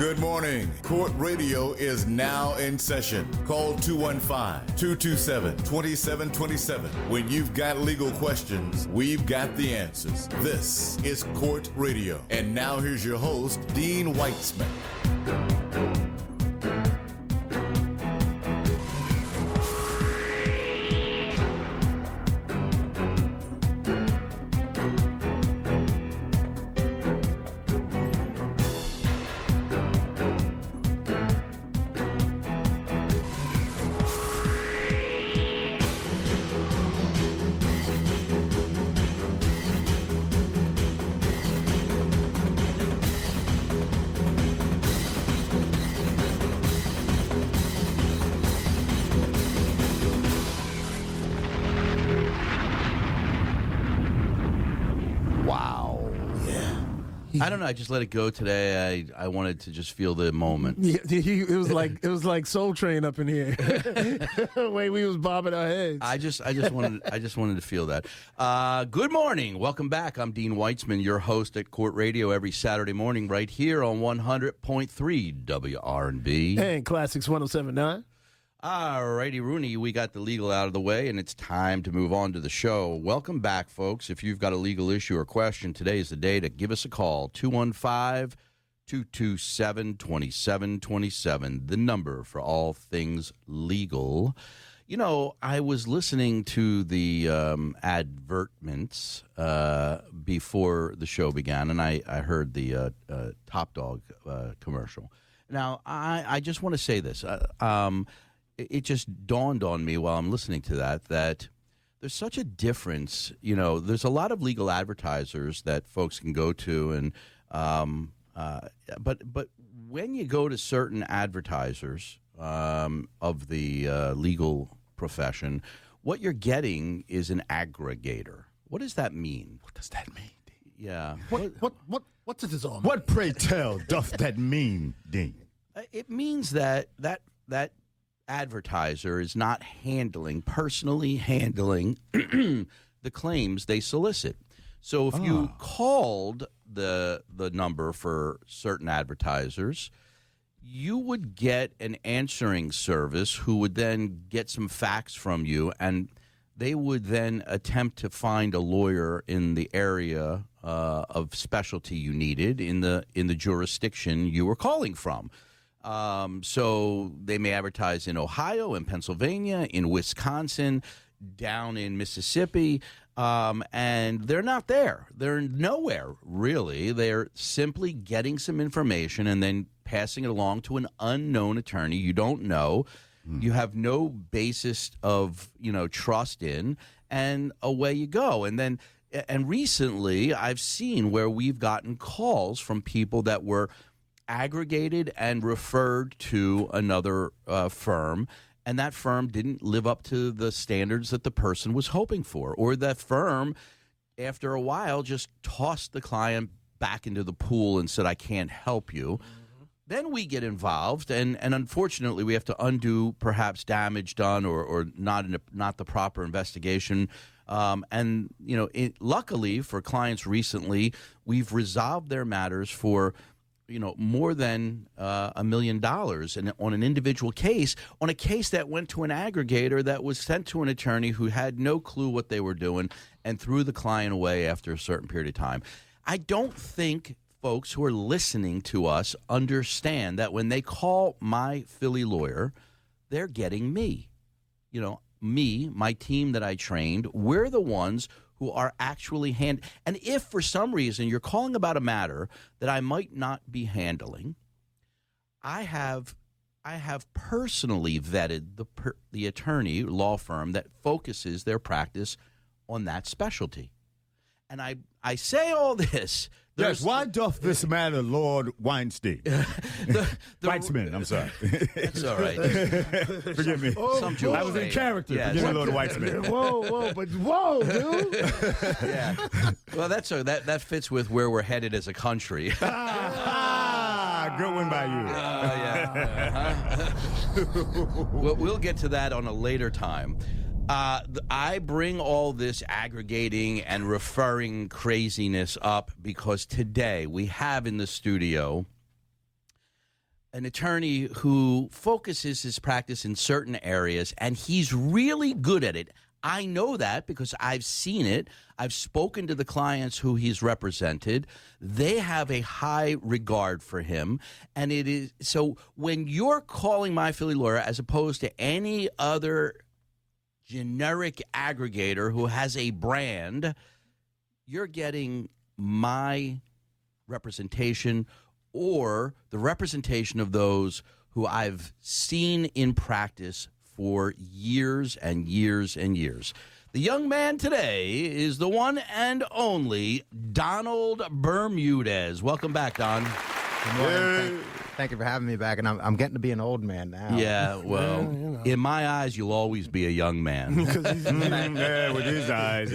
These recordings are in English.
Good morning. Court Radio is now in session. Call 215-227-2727. When you've got legal questions, we've got the answers. This is Court Radio. And now here's your host, Dean Weitzman. I don't know. I just let it go today. I wanted to just feel the moment. Yeah, it was like Soul Train up in here. The way we was bobbing our heads. I just wanted to feel that. Good morning. Welcome back. I'm Dean Weitzman, your host at Court Radio every Saturday morning right here on 100.3 WRNB. And Classics 107.9. All righty, Rooney, we got the legal out of the way, and it's time to move on to the show. Welcome back, folks. If you've got a legal issue or question, today is the day to give us a call, 215-227-2727, the number for all things legal. You know, I was listening to the advertisements before the show began, and I heard the Top Dog commercial. Now, I just want to say this. It just dawned on me while I'm listening to that there's such a difference. You know, there's a lot of legal advertisers that folks can go to, and but when you go to certain advertisers of the legal profession, what you're getting is an aggregator. What does that mean? What does that mean, Dean? Yeah. What's this all mean? What, pray tell, doth that mean, Dean? It means that advertiser is not personally handling the claims they solicit. So if you called the number for certain advertisers, you would get an answering service who would then get some facts from you, and they would then attempt to find a lawyer in the area of specialty you needed in the jurisdiction you were calling from. So they may advertise in Ohio, in Pennsylvania, in Wisconsin, down in Mississippi, and they're not there. They're nowhere, really. They're simply getting some information and then passing it along to an unknown attorney you don't know. You have no basis of, trust in, and away you go. And recently I've seen where we've gotten calls from people that were aggregated and referred to another firm, and that firm didn't live up to the standards that the person was hoping for, or that firm, after a while, just tossed the client back into the pool and said, I can't help you. Mm-hmm. Then we get involved, and unfortunately we have to undo perhaps damage done or not the proper investigation. Luckily for clients recently, we've resolved their matters for more than $1 million and on an individual case, on a case that went to an aggregator that was sent to an attorney who had no clue what they were doing and threw the client away after a certain period of time. I don't think folks who are listening to us understand that when they call my Philly lawyer, they're getting me. Me, my team that I trained, we're the ones who are actually and if for some reason you're calling about a matter that I might not be handling, I have personally vetted the attorney law firm that focuses their practice on that specialty. And I say all this. Yes, why doth this matter, Lord Weinstein? Weitzman, I'm sorry. That's all right. Forgive me. I was in character. Yeah, Forgive me, Lord Weitzman. Whoa, dude. Yeah. Well, that fits with where we're headed as a country. Good one by you. Yeah. We'll get to that on a later time. I bring all this aggregating and referring craziness up because today we have in the studio an attorney who focuses his practice in certain areas, and he's really good at it. I know that because I've seen it. I've spoken to the clients who he's represented. They have a high regard for him. And it is so when you're calling My Philly Lawyer as opposed to any other generic aggregator who has a brand, you're getting my representation or the representation of those who I've seen in practice for years and years and years. The young man today is the one and only Donald Bermudez. Welcome back, Don. Good morning. Thank you for having me back, and I'm getting to be an old man now. Yeah, well, in my eyes, you'll always be a young man. Yeah, with his eyes,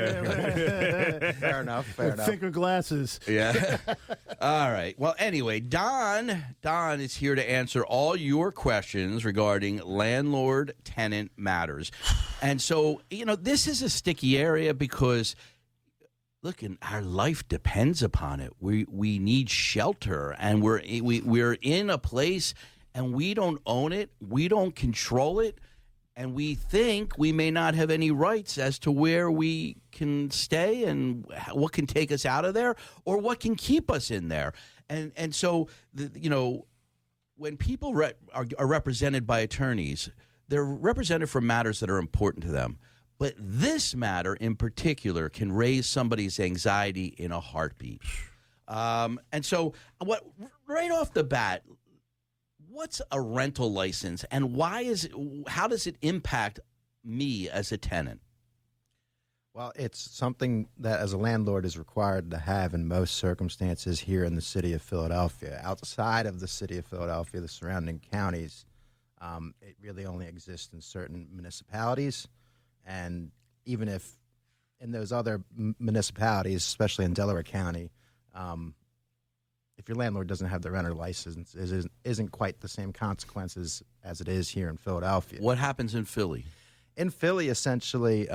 yeah. Fair enough. Thicker glasses. Yeah. All right. Well, anyway, Don is here to answer all your questions regarding landlord-tenant matters. And so, this is a sticky area because look, our life depends upon it. We need shelter, and we're in a place, and we don't own it, we don't control it, and we think we may not have any rights as to where we can stay and what can take us out of there or what can keep us in there. And so, when people are represented by attorneys, they're represented for matters that are important to them. But this matter in particular can raise somebody's anxiety in a heartbeat. And so right off the bat, what's a rental license and how does it impact me as a tenant? Well, it's something that as a landlord is required to have in most circumstances here in the city of Philadelphia. Outside of the city of Philadelphia, the surrounding counties, it really only exists in certain municipalities. And even if in those other municipalities, especially in Delaware County, if your landlord doesn't have the renter license, it isn't quite the same consequences as it is here in Philadelphia. What happens in Philly? In Philly, essentially,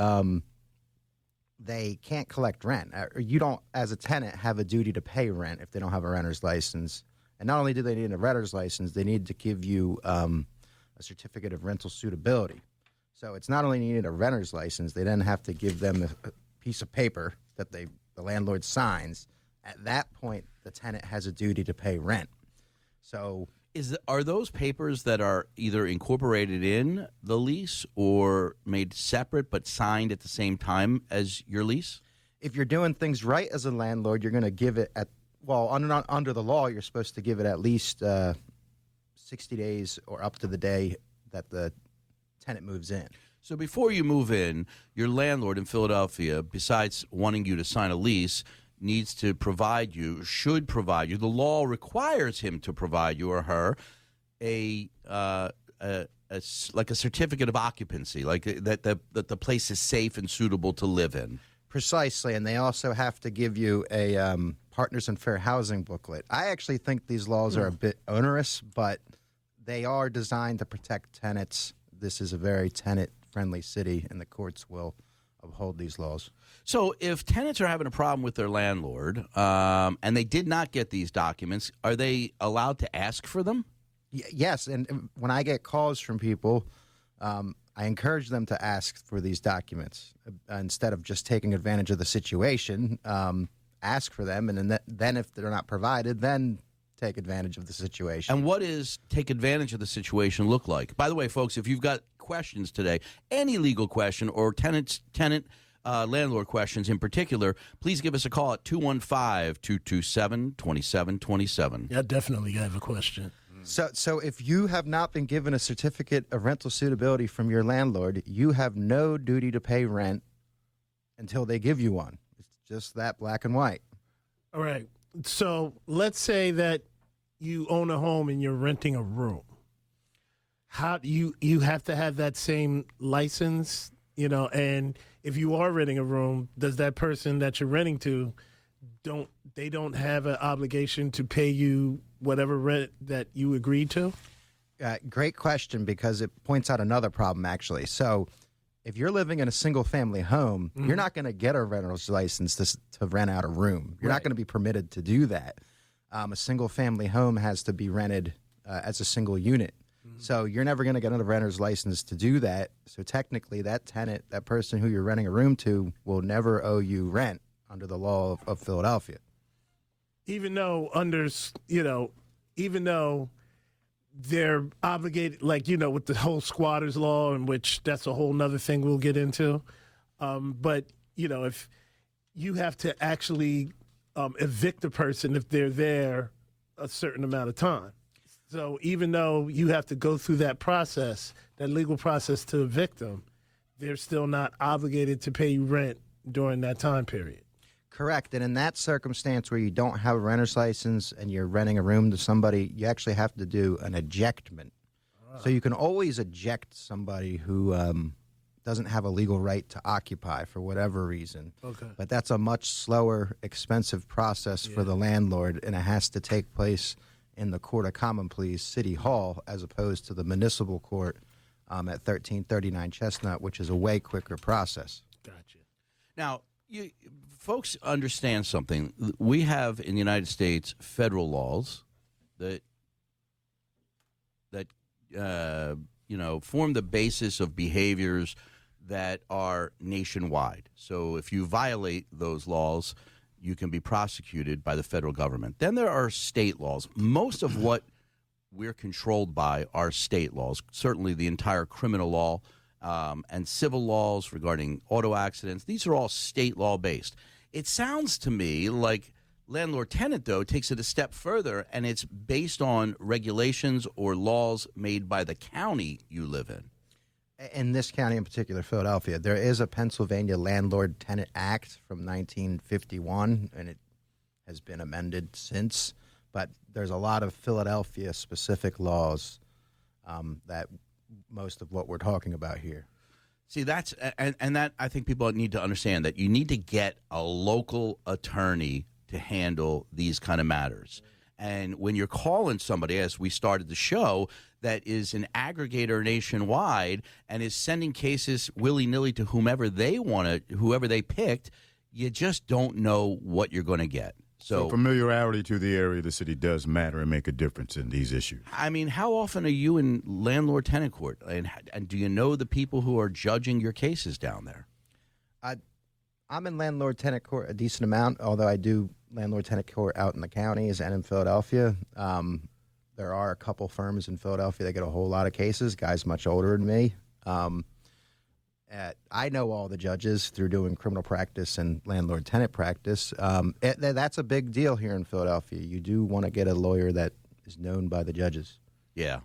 they can't collect rent. You don't, as a tenant, have a duty to pay rent if they don't have a renter's license. And not only do they need a renter's license, they need to give you a certificate of rental suitability. So it's not only needed a renter's license, they then have to give them a piece of paper that the landlord signs. At that point, the tenant has a duty to pay rent. So are those papers that are either incorporated in the lease or made separate but signed at the same time as your lease? If you're doing things right as a landlord, you're going to give it under the law, you're supposed to give it at least 60 days or up to the day that the tenant moves in. So before you move in, your landlord in Philadelphia, besides wanting you to sign a lease, needs to should provide you. The law requires him to provide you or her like a certificate of occupancy, like that the place is safe and suitable to live in. Precisely, and they also have to give you a Partners in Fair Housing booklet. I actually think these laws are a bit onerous, but they are designed to protect tenants. This is a very tenant-friendly city, and the courts will uphold these laws. So if tenants are having a problem with their landlord and they did not get these documents, are they allowed to ask for them? Yes, and when I get calls from people, I encourage them to ask for these documents instead of just taking advantage of the situation. Ask for them, and then if they're not provided, then take advantage of the situation. And what is take advantage of the situation look like? By the way, folks, if you've got questions today, any legal question or tenant landlord questions in particular, please give us a call at 215-227-2727. Yeah, definitely have a question. So if you have not been given a certificate of rental suitability from your landlord, you have no duty to pay rent until they give you one. It's just that black and white. All right. So let's say that you own a home and you're renting a room. How do you have to have that same license, and if you are renting a room, does that person that you're renting to don't have an obligation to pay you whatever rent that you agreed to? Great question, because it points out another problem, actually. So if you're living in a single-family home, you're not going to get a renter's license to rent out a room. You're not going to be permitted to do that. A single-family home has to be rented as a single unit. So you're never going to get a renter's license to do that. So technically, that tenant, that person who you're renting a room to, will never owe you rent under the law of Philadelphia. Even though even though they're obligated, like, with the whole squatters law, in which that's a whole nother thing we'll get into. But, if you have to actually evict a person if they're there a certain amount of time. So even though you have to go through that process, that legal process to evict them, they're still not obligated to pay you rent during that time period. Correct. And in that circumstance where you don't have a renter's license and you're renting a room to somebody, you actually have to do an ejectment. So you can always eject somebody who doesn't have a legal right to occupy for whatever reason. Okay. But that's a much slower, expensive process for the landlord, and it has to take place in the Court of Common Pleas, City Hall, as opposed to the municipal court at 1339 Chestnut, which is a way quicker process. Gotcha. Now, folks understand something. We have in the United States federal laws that form the basis of behaviors that are nationwide. So if you violate those laws, you can be prosecuted by the federal government. Then there are state laws. Most of what we're controlled by are state laws, certainly the entire criminal law and civil laws regarding auto accidents. These are all state law based. It sounds to me like landlord-tenant, though, takes it a step further, and it's based on regulations or laws made by the county you live in. In this county in particular, Philadelphia, there is a Pennsylvania Landlord-Tenant Act from 1951, and it has been amended since. But there's a lot of Philadelphia-specific laws that most of what we're talking about here. See, that's and that I think people need to understand that you need to get a local attorney to handle these kind of matters. And when you're calling somebody, as we started the show, that is an aggregator nationwide and is sending cases willy-nilly to whoever they picked, you just don't know what you're going to get. So familiarity to the area of the city does matter and make a difference in these issues. I mean, how often are you in landlord-tenant court? And do you know the people who are judging your cases down there? I'm in landlord-tenant court a decent amount, although I do landlord-tenant court out in the counties and in Philadelphia. There are a couple firms in Philadelphia that get a whole lot of cases, guys much older than me. I know all the judges through doing criminal practice and landlord-tenant practice. That's a big deal here in Philadelphia. You do want to get a lawyer that is known by the judges. Yeah.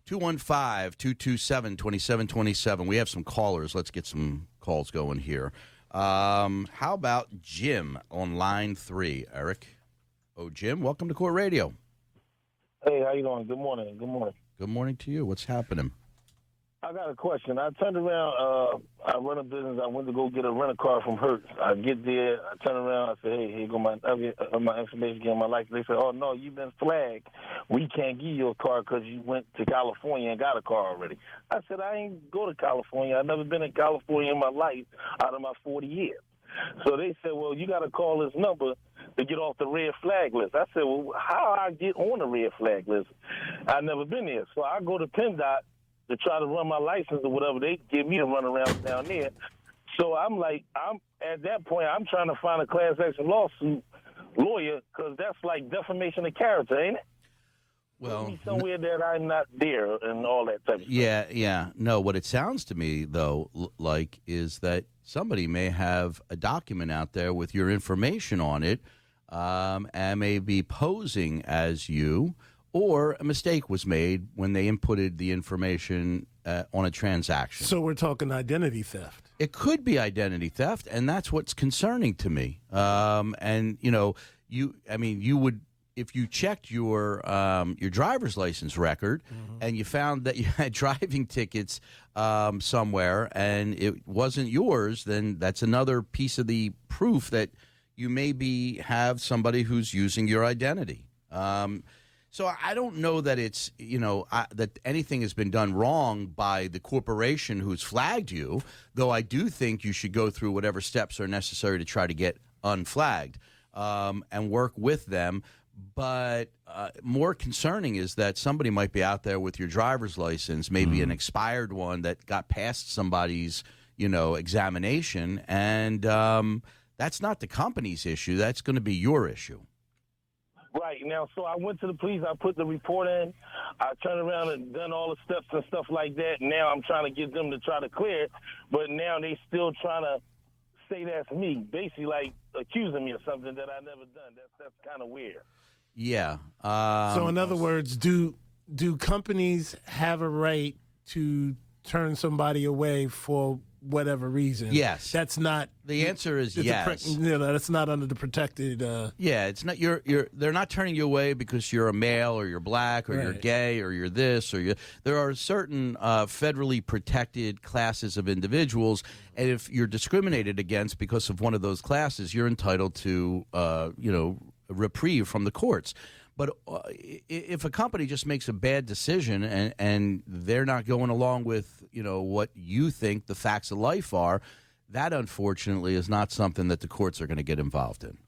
215-227-2727. We have some callers. Let's get some calls going here. How about Jim on line 3, Eric? Oh, Jim, welcome to Court Radio. Hey, how you doing? Good morning. Good morning. Good morning to you. What's happening? I got a question. I turned around. I run a business. I went to go get a rent-a-car from Hertz. I get there. I turn around. I say, hey, here go my information, get my license. They say, oh, no, you've been flagged. We can't give you a car because you went to California and got a car already. I said, I ain't go to California. I've never been in California in my life out of my 40 years. So they said, well, you got to call this number to get off the red flag list. I said, well, how I get on the red flag list? I've never been there. So I go to PennDOT to try to run my license or whatever. They give me to run around down there. So I'm at that point, I'm trying to find a class action lawsuit lawyer because that's like defamation of character, ain't it? Well, somewhere that I'm not there and all that type of stuff. Yeah. No, what it sounds to me, though, like is that somebody may have a document out there with your information on it and may be posing as you, or a mistake was made when they inputted the information on a transaction. So we're talking identity theft. It could be identity theft, and that's what's concerning to me. And, you would, if you checked your driver's license record and you found that you had driving tickets somewhere and it wasn't yours, then that's another piece of the proof that you maybe have somebody who's using your identity. So I don't know that it's, that anything has been done wrong by the corporation who's flagged you, though I do think you should go through whatever steps are necessary to try to get unflagged and work with them. But more concerning is that somebody might be out there with your driver's license, maybe an expired one that got past somebody's, examination, and that's not the company's issue. That's going to be your issue. Right. Now, so I went to the police. I put the report in. I turned around and done all the steps and stuff like that. Now I'm trying to get them to try to clear it, but now they still trying to say that's me, basically like accusing me of something that I never done. That's kind of weird. Yeah. So in other words, do companies have a right to turn somebody away for whatever reason? Yes. That's not. The answer is yes. That's not under the protected. Yeah, it's not. They're not turning you away because you're a male or you're black or you're gay or you're this or you. There are certain federally protected classes of individuals, and if you're discriminated against because of one of those classes, you're entitled to a reprieve from the courts. But if a company just makes a bad decision and they're not going along with what you think the facts of life are, that unfortunately is not something that the courts are going to get involved in.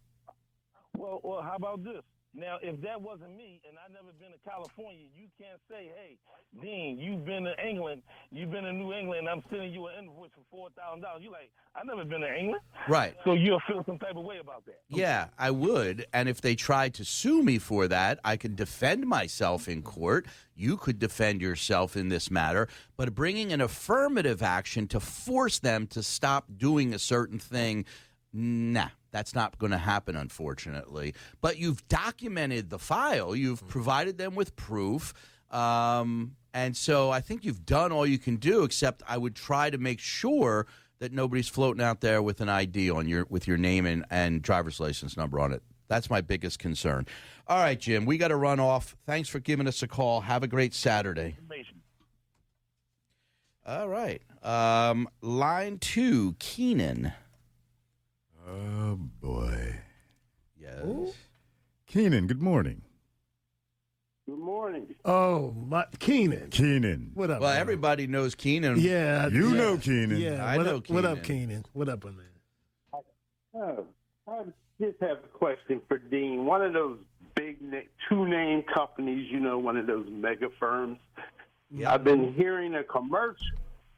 Well, how about this? Now, if that wasn't me and I never been to California, you can't say, hey, Dean, you've been to England, you've been to New England, and I'm sending you an invoice for $4,000. You're like, I've never been to England. Right. So you'll feel some type of way about that. Yeah, I would. And if they tried to sue me for that, I could defend myself in court. You could defend yourself in this matter. But bringing an affirmative action to force them to stop doing a certain thing, nah. That's not going to happen, unfortunately. But you've documented the file. You've provided them with proof. And so I think you've done all you can do, except I would try to make sure that nobody's floating out there with an ID with your name and driver's license number on it. That's my biggest concern. All right, Jim, we got to run off. Thanks for giving us a call. Have a great Saturday. All right. Line 2, Keenan. Oh, boy. Yes. Ooh. Keenan, good morning. Good morning. Oh, Keenan. Keenan. What up? Well, man? everybody knows Keenan. Yeah. You know Keenan. Yeah. I know Keenan. What up, Keenan? What up on that? I just have a question for Dean. One of those big two-name companies, one of those mega firms. Yeah. I've been hearing a commercial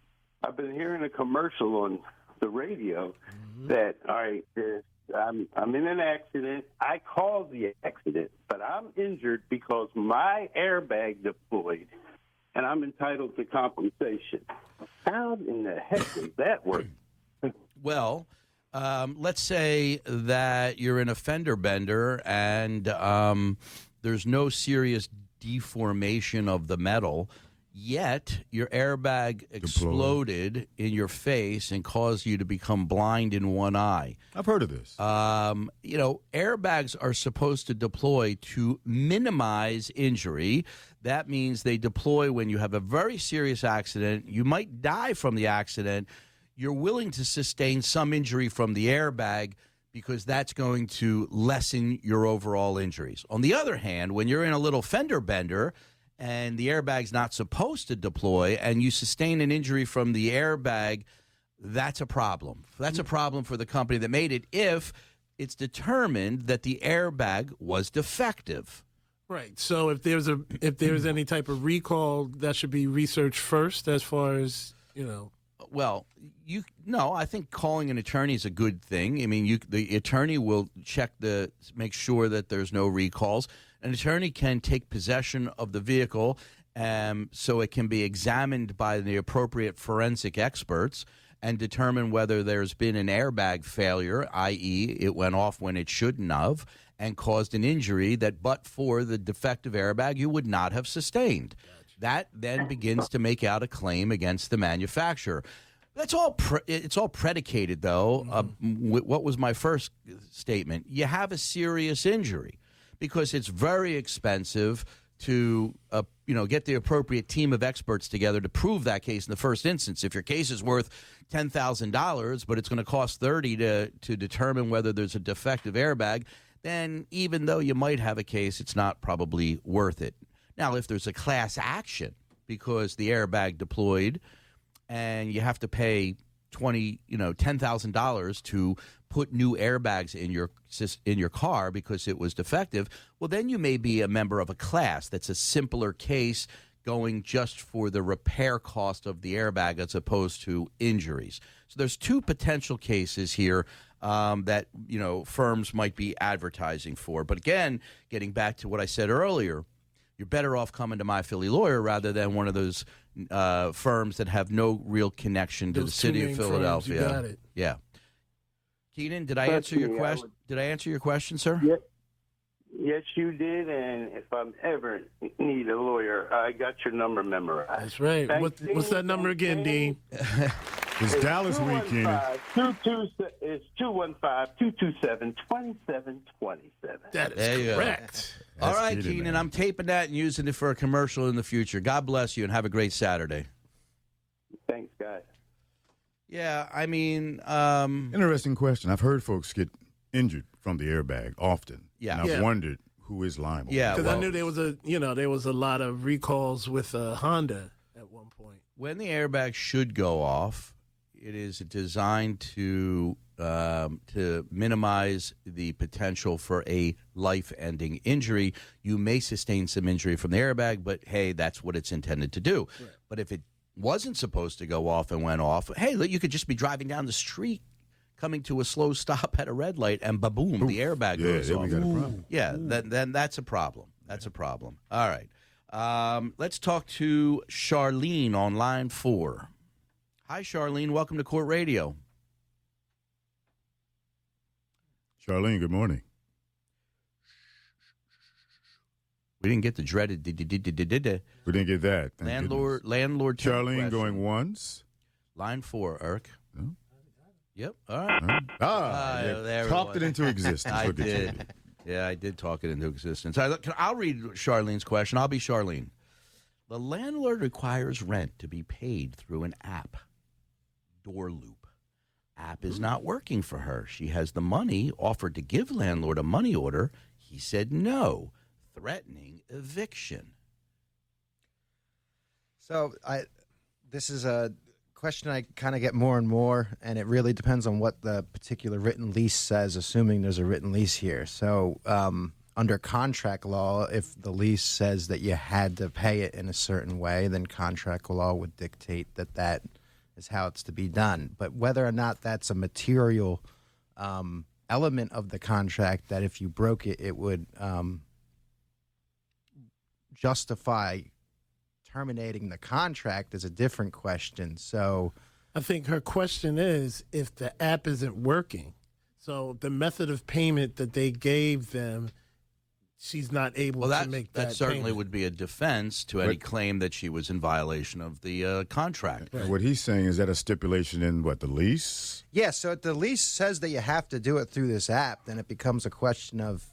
on the radio that, all right, I'm in an accident. I caused the accident, but I'm injured because my airbag deployed, and I'm entitled to compensation. How in the heck does that work? Well, let's say that you're in a fender bender and there's no serious deformation of the metal, yet your airbag exploded in your face and caused you to become blind in one eye. I've heard of this. Airbags are supposed to deploy to minimize injury. That means they deploy when you have a very serious accident. You might die from the accident. You're willing to sustain some injury from the airbag because that's going to lessen your overall injuries. On the other hand, when you're in a little fender bender and the airbag's not supposed to deploy and you sustain an injury from the airbag, that's a problem. That's a problem for the company that made it if it's determined that the airbag was defective. Right. So if there's any type of recall, that should be researched first as far as, Well, I think calling an attorney is a good thing. I mean, the attorney will make sure that there's no recalls. An attorney can take possession of the vehicle so it can be examined by the appropriate forensic experts and determine whether there's been an airbag failure, i.e. it went off when it shouldn't have and caused an injury that but for the defective airbag you would not have sustained. That then begins to make out a claim against the manufacturer. That's all. It's all predicated, though. What was my first statement? You have a serious injury, because it's very expensive to get the appropriate team of experts together to prove that case in the first instance. If your case is worth $10,000, but it's going to cost $30,000 to determine whether there's a defective airbag, then even though you might have a case, it's not probably worth it. Now, if there's a class action because the airbag deployed and you have to pay $10,000 to put new airbags in your car because it was defective, well, then you may be a member of a class that's a simpler case going just for the repair cost of the airbag as opposed to injuries. So there's two potential cases here that firms might be advertising for. But again, getting back to what I said earlier, you're better off coming to My Philly Lawyer rather than one of those firms that have no real connection to the city of Philadelphia. You got it. Yeah. Keenan, did I answer your question? Did I answer your question, sir? Yes, you did. And if I ever need a lawyer, I got your number memorized. That's right. What's that number again, Dean? It's Dallas week, Keenan. It's 215-227-2727. That is correct. All right, Keenan, Keenan, I'm taping that and using it for a commercial in the future. God bless you and have a great Saturday. Thanks, guys. Yeah, I mean, Interesting question. I've heard folks get injured from the airbag often. Yeah. And I've wondered who is liable. Yeah, Because I knew there was a lot of recalls with Honda at one point. when the airbag should go off, it is designed to minimize the potential for a life-ending injury. You may sustain some injury from the airbag, but hey, that's what it's intended to do. Right. But if it wasn't supposed to go off and went off, hey, you could just be driving down the street, coming to a slow stop at a red light, and ba-boom, the airbag goes off. We got a problem. Yeah, then that's a problem. That's a problem. All right. Let's talk to Charlene on line 4. Hi, Charlene. Welcome to Court Radio. Charlene, good morning. We didn't get the dreaded We didn't get that. Thank goodness. landlord. Charlene question. going once. Line 4, Irk. No? Yep. All right. There Talked it it into existence. I Look at you. did. Yeah, I did talk it into existence. I'll read Charlene's question. I'll be Charlene. The landlord requires rent to be paid through an app. Door Loop. App is not working for her. She has the money, offered to give landlord a money order. He said no, threatening eviction. So this is a question I kind of get more and more, and it really depends on what the particular written lease says, assuming there's a written lease here. So under contract law, if the lease says that you had to pay it in a certain way, then contract law would dictate that that is how it's to be done. But whether or not that's a material element of the contract, that if you broke it, it would justify terminating the contract, is a different question. So I think her question is if the app isn't working. So the method of payment that they gave them, she's not able to make that certainly payment. would be a defense to any claim that she was in violation of the contract. And what he's saying is that a stipulation in the lease? yeah, so if the lease says that you have to do it through this app, then it becomes a question of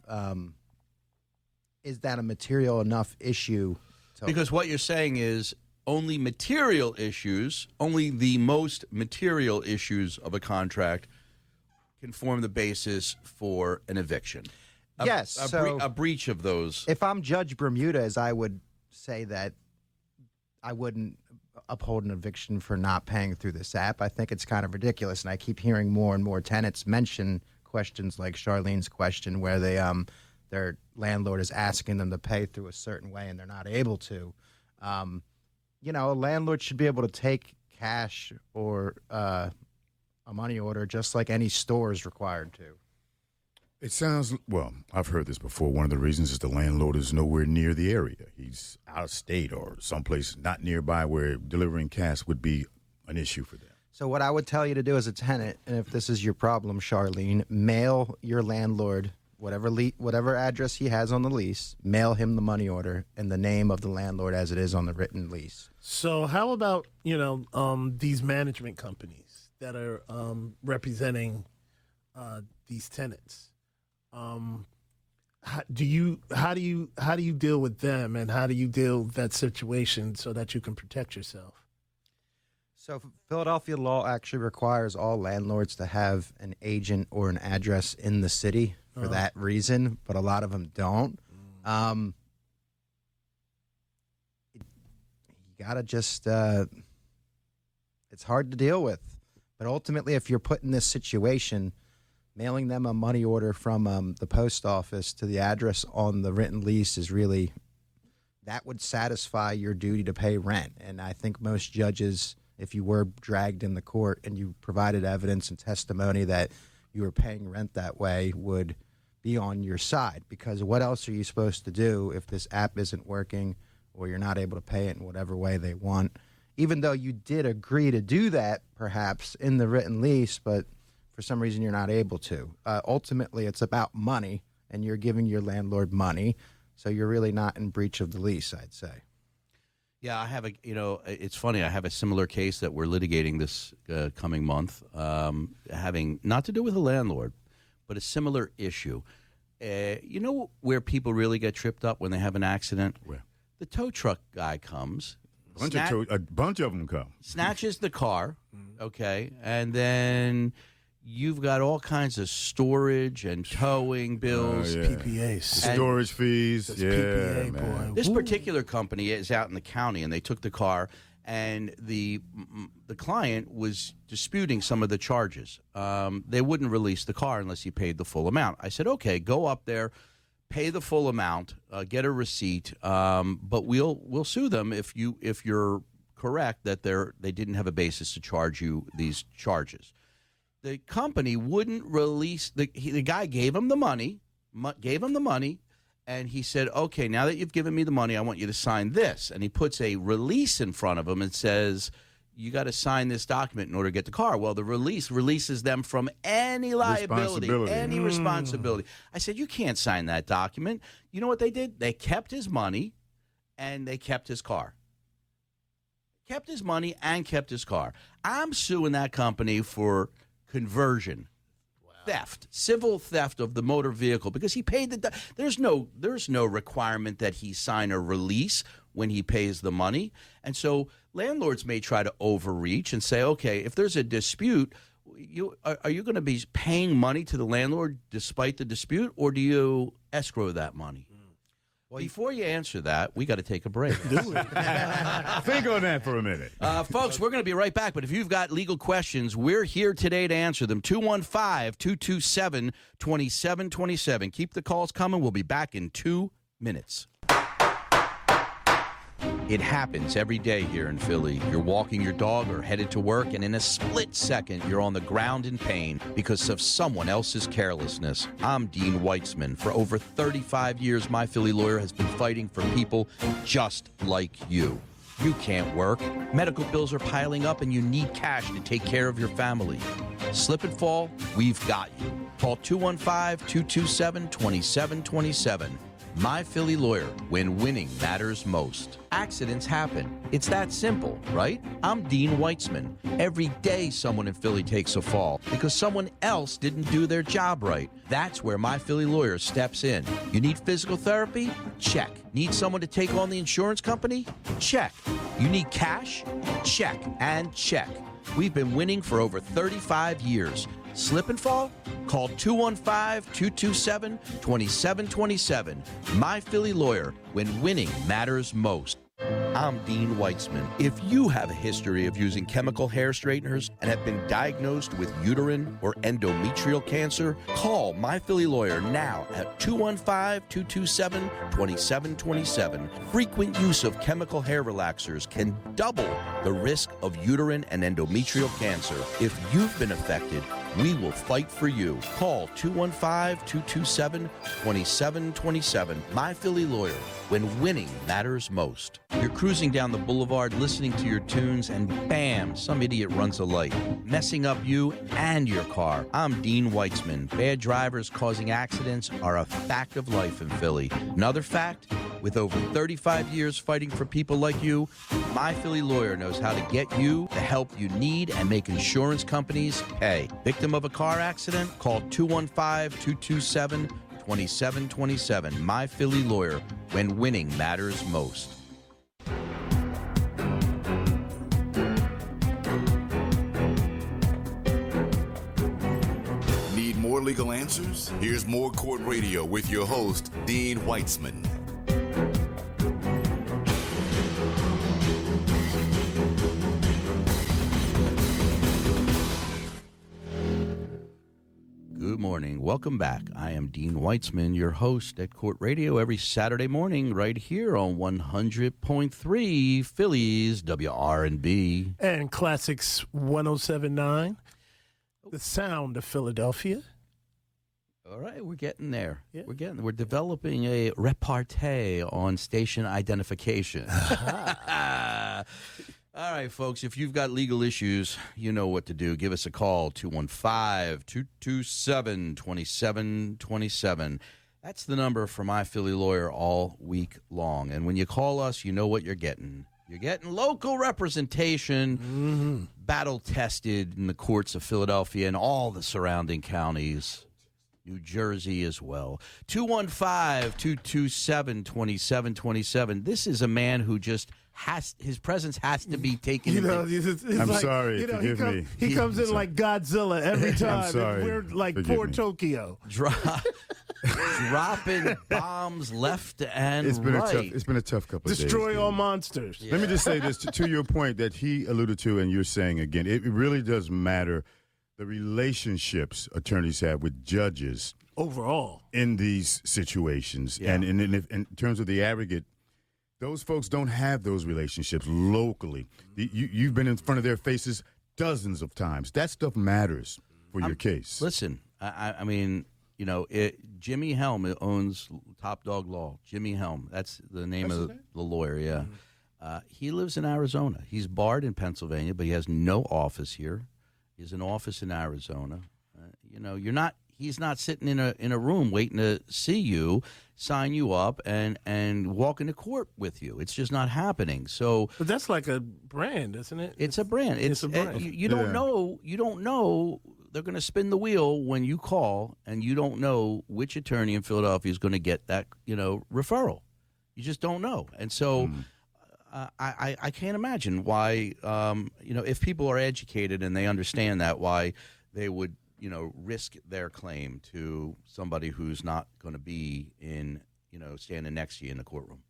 is that a material enough issue? Because what you're saying is only material issues, only the most material issues of a contract can form the basis for an eviction. Yes, a breach of those. If I'm Judge Bermudez, I would say that I wouldn't uphold an eviction for not paying through this app. I think it's kind of ridiculous, and I keep hearing more and more tenants mention questions like Charlene's question, where they their landlord is asking them to pay through a certain way and they're not able to. A landlord should be able to take cash or a money order just like any store is required to. It sounds, I've heard this before. One of the reasons is the landlord is nowhere near the area. He's out of state or someplace not nearby where delivering cash would be an issue for them. So what I would tell you to do as a tenant, and if this is your problem, Charlene, mail your landlord whatever address he has on the lease, mail him the money order and the name of the landlord as it is on the written lease. So how about, these management companies that are representing these tenants? How do you deal with them, and how do you deal with that situation so that you can protect yourself? So Philadelphia law actually requires all landlords to have an agent or an address in the city for that reason, but a lot of them don't. You gotta just it's hard to deal with. But ultimately, if you're put in this situation, mailing them a money order from the post office to the address on the written lease is really, that would satisfy your duty to pay rent. And I think most judges, if you were dragged in the court and you provided evidence and testimony that you were paying rent that way, would be on your side. Because what else are you supposed to do if this app isn't working or you're not able to pay it in whatever way they want? Even though you did agree to do that, perhaps, in the written lease, but for some reason you're not able to. Ultimately, it's about money, and you're giving your landlord money, so you're really not in breach of the lease, I'd say. Yeah, I have it's funny. I have a similar case that we're litigating this coming month, having not to do with a landlord, but a similar issue. You know where people really get tripped up when they have an accident? Where? The tow truck guy comes. A bunch of them come. Snatches the car, okay, and then you've got all kinds of storage and towing bills. PPAs. Storage fees. That's Yeah, PPA, man. boy. This particular company is out in the county, and they took the car, and the client was disputing some of the charges. They wouldn't release the car unless he paid the full amount. I said, okay, go up there, pay the full amount, get a receipt, but we'll sue them if you're correct that they didn't have a basis to charge you these charges. The company wouldn't release the guy gave him the money, and he said, okay, now that you've given me the money, I want you to sign this. And he puts a release in front of him and says, you got to sign this document in order to get the car. Well, the release releases them from any liability, any responsibility. I said, you can't sign that document. You know what they did? They kept his money, and they kept his car. Kept his money and kept his car. I'm suing that company for conversion, theft, civil theft of the motor vehicle, because he paid there's no requirement that he sign a release when he pays the money. And so landlords may try to overreach and say, okay, if there's a dispute, are you going to be paying money to the landlord despite the dispute, or do you escrow that money? Well, before you answer that, we got to take a break. Think on that for a minute. Folks, we're going to be right back, but if you've got legal questions, we're here today to answer them. 215-227-2727. Keep the calls coming. We'll be back in 2 minutes. It happens every day here in Philly. You're walking your dog or headed to work, and in a split second, you're on the ground in pain because of someone else's carelessness. I'm Dean Weitzman. For over 35 years, My Philly Lawyer has been fighting for people just like you. You can't work. Medical bills are piling up, and you need cash to take care of your family. Slip and fall, we've got you. Call 215-227-2727. My Philly Lawyer, when winning matters most. Accidents happen. It's that simple, right? I'm Dean Weitzman. Every day someone in Philly takes a fall because someone else didn't do their job right. That's where My Philly Lawyer steps in. You need physical therapy? Check. Need someone to take on the insurance company? Check. You need cash? Check and check. We've been winning for over 35 years. Slip and fall? Call 215-227-2727. My Philly Lawyer, when winning matters most. I'm Dean Weitzman. If you have a history of using chemical hair straighteners and have been diagnosed with uterine or endometrial cancer, call My Philly Lawyer now at 215-227-2727. Frequent use of chemical hair relaxers can double the risk of uterine and endometrial cancer. If you've been affected, we will fight for you. Call 215-227-2727. My Philly Lawyer, when winning matters most. You're cruising down the boulevard listening to your tunes, and bam, some idiot runs a light, messing up you and your car. I'm Dean Weitzman. Bad drivers causing accidents are a fact of life in Philly. Another fact, with over 35 years fighting for people like you, My Philly Lawyer knows how to get you the help you need and make insurance companies pay. Victim of a car accident? Call 215-227-2727. My Philly Lawyer, when winning matters most. Need more legal answers? Here's more Court Radio with your host, Dean Weitzman. morning. Welcome back. I am Dean Weitzman, your host at Court Radio every Saturday morning right here on 100.3 Phillies WRNB. And Classics 107.9, the sound of Philadelphia. All right, we're getting there. Yeah. We're developing a repartee on station identification. All right, folks, if you've got legal issues, you know what to do. Give us a call, 215-227-2727. That's the number for my Philly lawyer all week long. And when you call us, you know what you're getting. You're getting local representation, battle-tested in the courts of Philadelphia and all the surrounding counties. New Jersey as well. 215-227-2727. This is a man who just his presence has to be taken I'm sorry, forgive me. He comes in like Godzilla every time. I'm sorry. We're like Forgive poor me. Tokyo. dropping bombs left and It's been right. it's been a tough couple of days. Destroy all Dean. monsters. Yeah. Let me just say this to your point that he alluded to, and you're saying again, it really does matter the relationships attorneys have with judges Overall. in these situations. Yeah. And in terms of the aggregate, those folks don't have those relationships locally. You've been in front of their faces dozens of times. That stuff matters for your case. Listen, I mean, you know, Jimmy Helm owns Top Dog Law. Jimmy Helm, that's the name of the lawyer, yeah. He lives in Arizona. He's barred in Pennsylvania, but he has no office here. He has an office in Arizona. You know, he's not sitting in a room waiting to see you, sign you up, and walk into court with you. It's just not happening. So, But that's like a brand, isn't it? it's a brand. It's a brand. You don't know. You don't know. They're going to spin the wheel when you call, and you don't know which attorney in Philadelphia is going to get that referral. You just don't know, and so. I can't imagine why, if people are educated and they understand that, why they would, risk their claim to somebody who's not going to be standing next to you in the courtroom.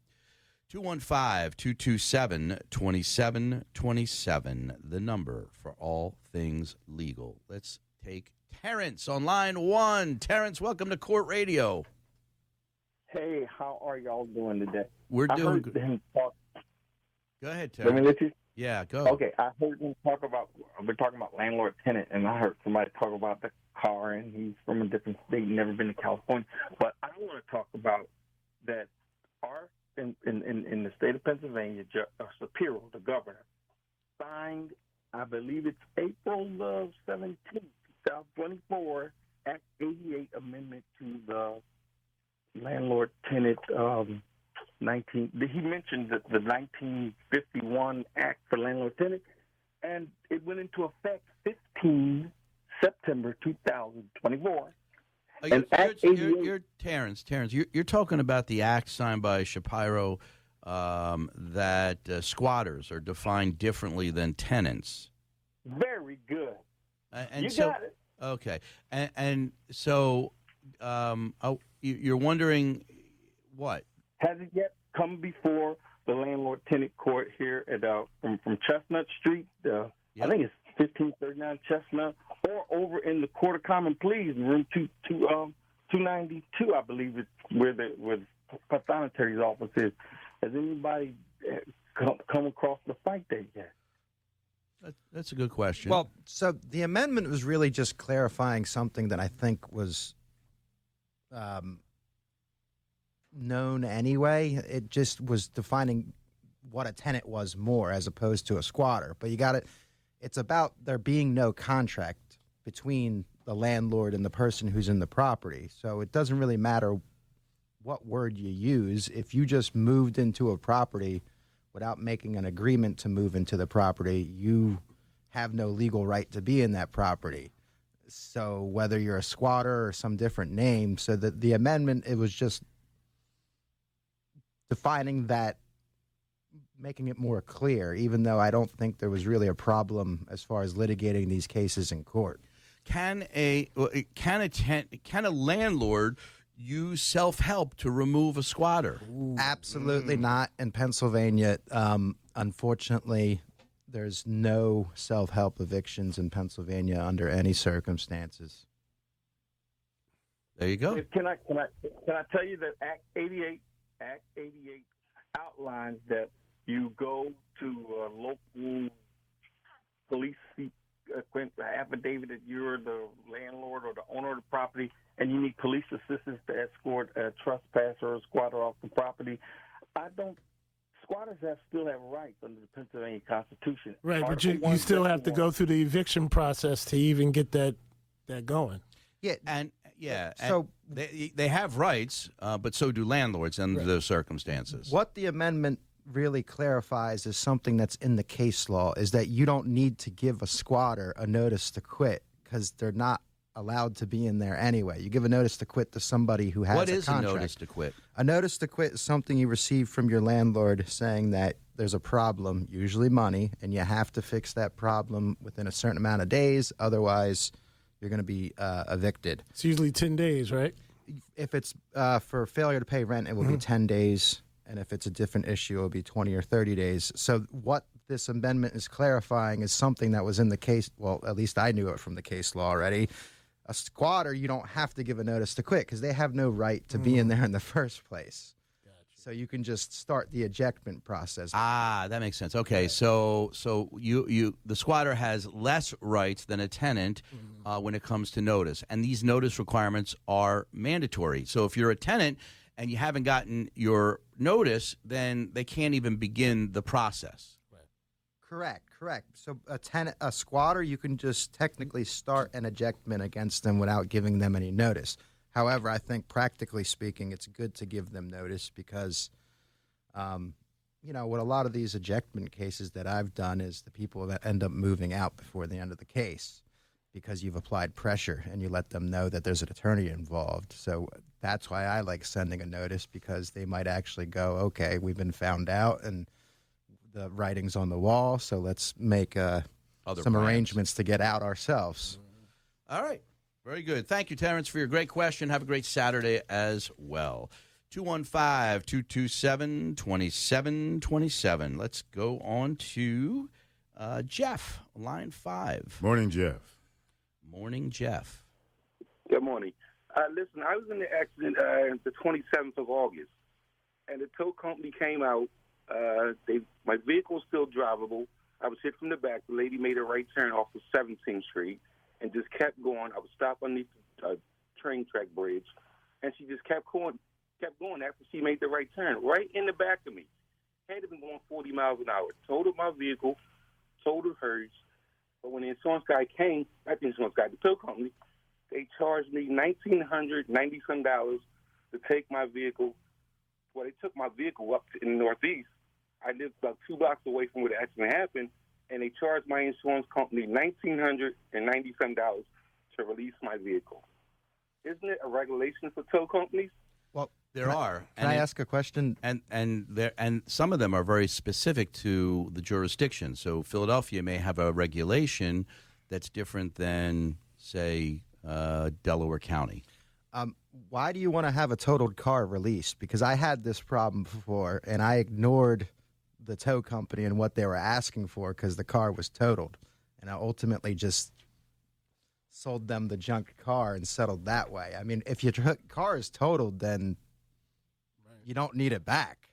215-227-2727, the number for all things legal. Let's take Terrence on line one. Terrence, welcome to Court Radio. Hey, how are y'all doing today? We're I doing heard good. him talk. Go ahead, Let me Terrence. let you. Yeah, go. Okay, I heard him talk about. We're talking about landlord tenant, and I heard somebody talk about the car, and he's from a different state, never been to California. But I want to talk about that. In the state of Pennsylvania, Shapiro, the governor, signed. I believe it's April the 17th, 2024, Act 88 amendment to the landlord tenant. He mentioned the 1951 Act for landlord tenant, and it went into effect 15 September 2024. You're Terrence. You're talking about the act signed by Shapiro that squatters are defined differently than tenants. Very good. And you so, got it. Okay, and so you're wondering what? Has it yet come before the landlord-tenant court here at from Chestnut Street? I think it's 1539 Chestnut, or over in the Court of Common Pleas, room 292, I believe, it's where the Pathonetary's office is. Has anybody come across the fight there yet? That's a good question. Well, so the amendment was really just clarifying something that I think was known anyway. It just was defining what a tenant was more as opposed to a squatter. But it's about there being no contract between the landlord and the person who's in the property. So it doesn't really matter what word you use. If you just moved into a property without making an agreement to move into the property, you have no legal right to be in that property. So whether you're a squatter or some different name, so that the amendment, it was just defining that, making it more clear, even though I don't think there was really a problem as far as litigating these cases in court. Can a landlord use self-help to remove a squatter? Absolutely not in Pennsylvania. Unfortunately, there's no self-help evictions in Pennsylvania under any circumstances. There you go. Can I tell you that Act 88 outlines that you go to a local police affidavit that you're the landlord or the owner of the property, and you need police assistance to escort a trespasser or a squatter off the property. Squatters still have rights under the Pennsylvania Constitution. Right, but you still have to go through the eviction process to even get that going. Yeah, So they have rights, but so do landlords under those circumstances. what the amendment really clarifies is something that's in the case law, is that you don't need to give a squatter a notice to quit because they're not allowed to be in there anyway. You give a notice to quit to somebody who has What a is contract. a notice to quit? A notice to quit is something you receive from your landlord saying that there's a problem, usually money, and you have to fix that problem within a certain amount of days. Otherwise, you're going to be evicted. It's usually 10 days, right? If it's for failure to pay rent, it will be 10 days. And if it's a different issue, it will be 20 or 30 days. So what this amendment is clarifying is something that was in the case. Well, at least I knew it from the case law already. A squatter, you don't have to give a notice to quit because they have no right to be in there in the first place. So you can just start the ejectment process. Ah, that makes sense. Okay, so the squatter has less rights than a tenant when it comes to notice, and these notice requirements are mandatory. So if you're a tenant and you haven't gotten your notice, then they can't even begin the process. Correct. So a squatter, you can just technically start an ejectment against them without giving them any notice. However, I think practically speaking, it's good to give them notice because, what a lot of these ejectment cases that I've done is the people that end up moving out before the end of the case because you've applied pressure and you let them know that there's an attorney involved. So that's why I like sending a notice, because they might actually go, okay, we've been found out and the writing's on the wall, so let's make some plans. arrangements to get out ourselves. All right. Very good. Thank you, Terrence, for your great question. Have a great Saturday as well. 215-227-2727. Let's go on to Jeff, line 5. Morning, Jeff. Morning, Jeff. Good morning. Listen, I was in the accident the 27th of August, and the tow company came out. My vehicle was still drivable. I was hit from the back. The lady made a right turn off of 17th Street and just kept going. I was stopped underneath the train track bridge, and she just kept going after she made the right turn, right in the back of me. Had been going 40 miles an hour. Totaled my vehicle, totaled hers. But when the insurance guy came, not the insurance guy, the tow company, they charged me $1,990 to take my vehicle. Well, they took my vehicle up in the Northeast. I lived about 2 blocks away from where the accident happened, and they charged my insurance company $1,997 to release my vehicle. Isn't it a regulation for tow companies? Well, There are. Can I ask a question? And some of them are very specific to the jurisdiction. So Philadelphia may have a regulation that's different than, say, Delaware County. Why do you want to have a totaled car released? Because I had this problem before, and I ignored the tow company and what they were asking for because the car was totaled. And I ultimately just sold them the junk car and settled that way. I mean, if your car is totaled, then you don't need it back.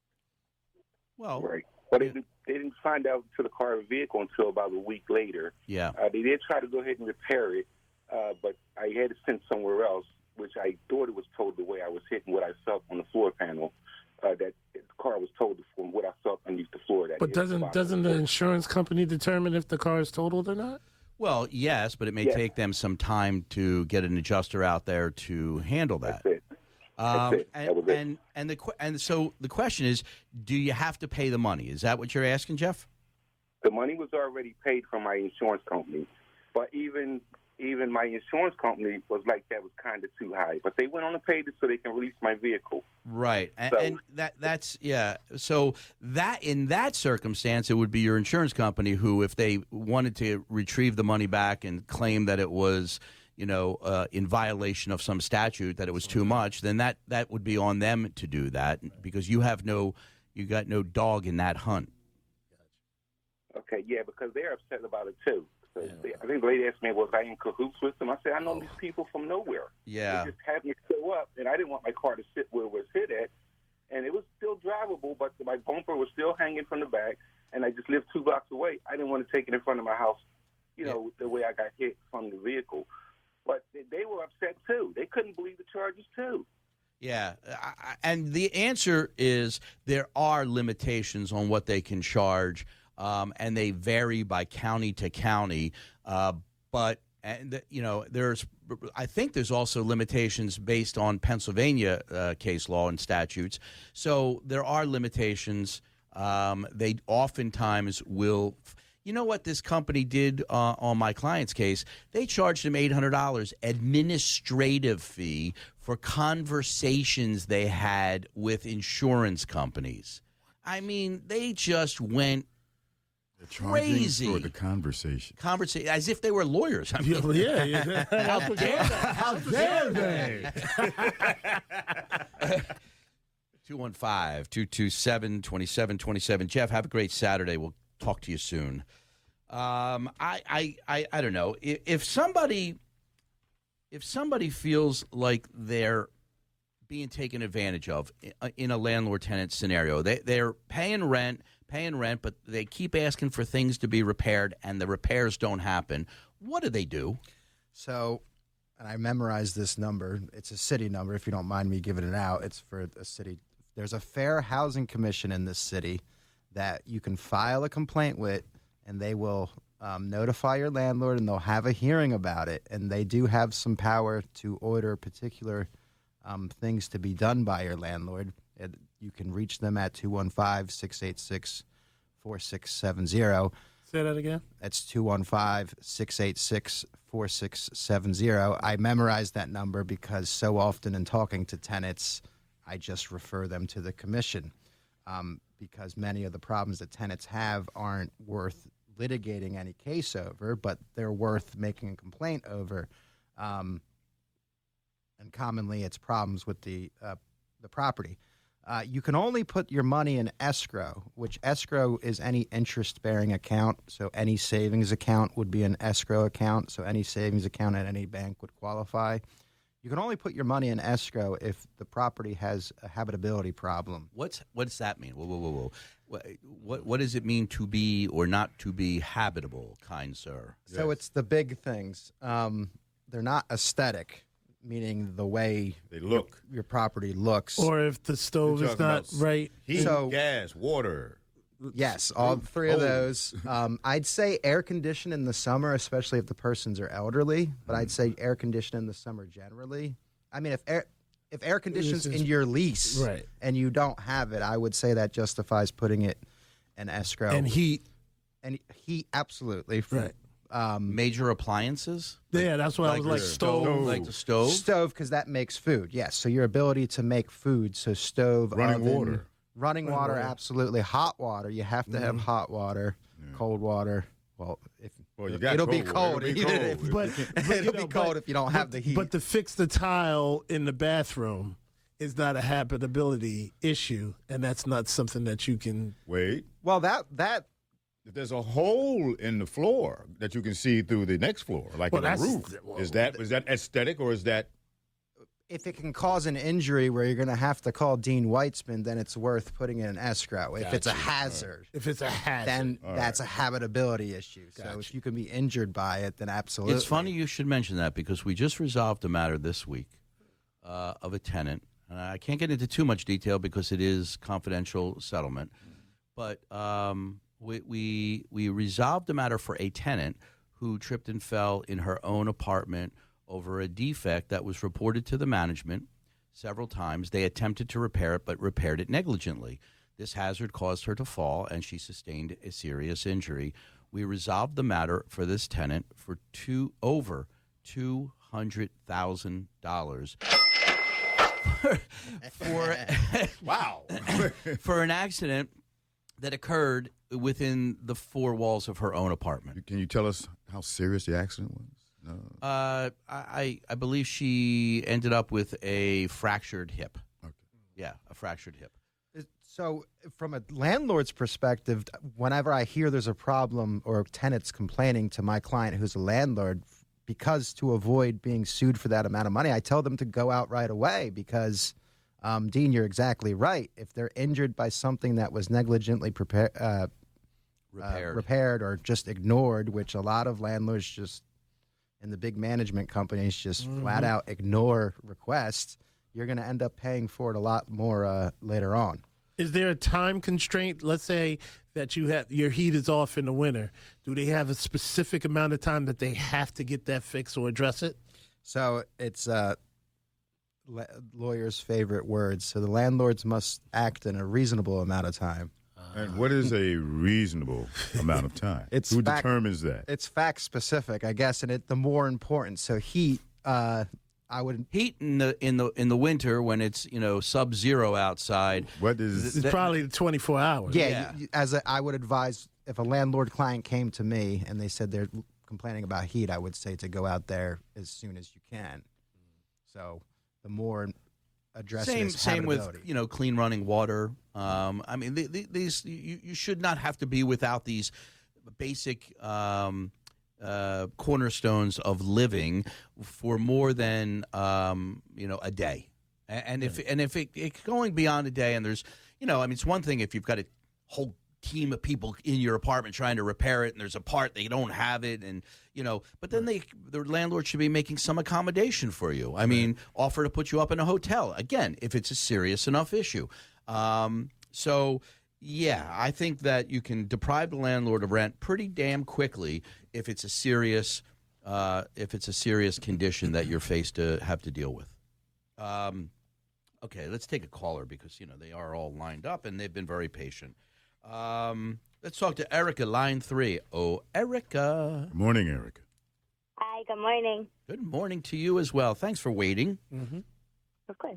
Well, Right. But they didn't find out to the car or vehicle until about a week later. yeah. They did try to go ahead and repair it, but I had it sent somewhere else, which I thought it was towed the way I was hitting what I felt on the floor panel. That the car was towed from what I felt underneath the floor. But doesn't the insurance company determine if the car is totaled or not? Well, yes, but it may take them some time to get an adjuster out there to handle that. That's it. That's it. That was it. And so the question is, do you have to pay the money? Is that what you're asking, Jeff? The money was already paid from my insurance company, but even my insurance company was like that was kind of too high. But they went on to pay it so they can release my vehicle. Right, So- and that's yeah. So that in that circumstance, it would be your insurance company who, if they wanted to retrieve the money back and claim that it was, in violation of some statute, that it was too much, then that would be on them to do that, because you got no dog in that hunt. Okay, yeah, because they're upset about it too. So I think the lady asked me, was I in cahoots with them? I said, I know these people from nowhere. Yeah. They just had me show up, and I didn't want my car to sit where it was hit at. And it was still drivable, but my bumper was still hanging from the back, and I just lived 2 blocks away. I didn't want to take it in front of my house, the way I got hit from the vehicle. But they were upset, too. They couldn't believe the charges, too. Yeah, and the answer is there are limitations on what they can charge, and they vary by county to county. But I think there's also limitations based on Pennsylvania case law and statutes. So there are limitations. They oftentimes will. You know what this company did on my client's case? They charged him $800 administrative fee for conversations they had with insurance companies. I mean, they just went crazy for the conversation. As if they were lawyers. I mean, Yeah. How dare they? 215-227-2727. Jeff, have a great Saturday. We'll talk to you soon. I don't know. If somebody feels like they're being taken advantage of in a landlord-tenant scenario, they're paying rent, but they keep asking for things to be repaired, and the repairs don't happen. What do they do? So, and I memorized this number. It's a city number, if you don't mind me giving it out. It's for a city. There's a Fair Housing Commission in this city that you can file a complaint with, and they will notify your landlord, and they'll have a hearing about it. And they do have some power to order particular things to be done by your landlord. You can reach them at 215-686-4670. Say that again. That's 215-686-4670. I memorized that number because so often in talking to tenants, I just refer them to the commission because many of the problems that tenants have aren't worth litigating any case over, but they're worth making a complaint over. And commonly it's problems with the property. You can only put your money in escrow, which escrow is any interest-bearing account. So any savings account would be an escrow account. So any savings account at any bank would qualify. You can only put your money in escrow if the property has a habitability problem. What does that mean? Whoa. What does it mean to be or not to be habitable, kind sir? So it's the big things. They're not aesthetic, meaning the way They look. your property looks. Or if the stove is not right. Heat, So- gas, water. Yes, all three of those. I'd say air condition in the summer, especially if the persons are elderly. But I'd say air condition in the summer generally. I mean, if air conditioning's in your lease Right. and you don't have it, I would say that justifies putting it in escrow. And heat. And heat, absolutely. Right. Major appliances? Yeah, that's what I was like. the Stove. Like the stove? Stove, because that makes food. Yes, so your ability to make food. So stove, Running oven, water. running water, absolutely. Hot water, you have to have hot water. Cold water, well, Well, you got it'll be cold. cold. It'll be even cold. if- But it'll be cold if you don't have the heat. But to fix the tile in the bathroom is not a habitability issue, and that's not something that you can. Wait. well, that If there's a hole in the floor that you can see through the next floor, like Well, in the that's- roof, well, is that aesthetic or is that? if it can cause an injury where you're going to have to call Dean Weitzman, then it's worth putting in an escrow. If it's a hazard, If it's a hazard, then that's a habitability issue. So if you can be injured by it, then absolutely. It's funny you should mention that because we just resolved a matter this week of a tenant. I can't get into too much detail because it is confidential settlement. But we resolved the matter for a tenant who tripped and fell in her own apartment over a defect that was reported to the management several times. They attempted to repair it, but repaired it negligently. This hazard caused her to fall, and she sustained a serious injury. We resolved the matter for this tenant for over $200,000 Wow. for an accident that occurred within the four walls of her own apartment. Can you tell us how serious the accident was? No. I believe she ended up with a fractured hip. Okay. Yeah, a fractured hip. So, from a landlord's perspective, whenever I hear there's a problem or tenants complaining to my client who's a landlord, because to avoid being sued for that amount of money, I tell them to go out right away because, Dean, you're exactly right. If they're injured by something that was negligently repaired or just ignored, which a lot of landlords just in the big management companies just flat out ignore requests, you're going to end up paying for it a lot more later on. Is there a time constraint? Let's say that you have your heat is off in the winter. Do they have a specific amount of time that they have to get that fixed or address it? So it's lawyers' favorite words. So the landlords must act in a reasonable amount of time. And what is a reasonable amount of time? Who determines that? It's fact specific, I guess, and the more important. So heat, heat in the winter when it's sub-zero outside. What is it's probably 24 hours. Yeah. I would advise if a landlord client came to me and they said they're complaining about heat, I would say to go out there as soon as you can. So the more addressing same with clean running water. I mean these you should not have to be without these basic cornerstones of living for more than a day, and if it's going beyond a day, and there's it's one thing if you've got a whole team of people in your apartment trying to repair it, and there's a part they don't have it, and but then the landlord should be making some accommodation for you. I mean, offer to put you up in a hotel again if it's a serious enough issue. So. Yeah, I think that you can deprive the landlord of rent pretty damn quickly if it's a serious condition that you're faced to have to deal with. Okay, let's take a caller because they are all lined up and they've been very patient. Let's talk to Erica, line 3. Oh, Erica. Good morning, Erica. Hi. Good morning. Good morning to you as well. Thanks for waiting. Mm-hmm. Of course.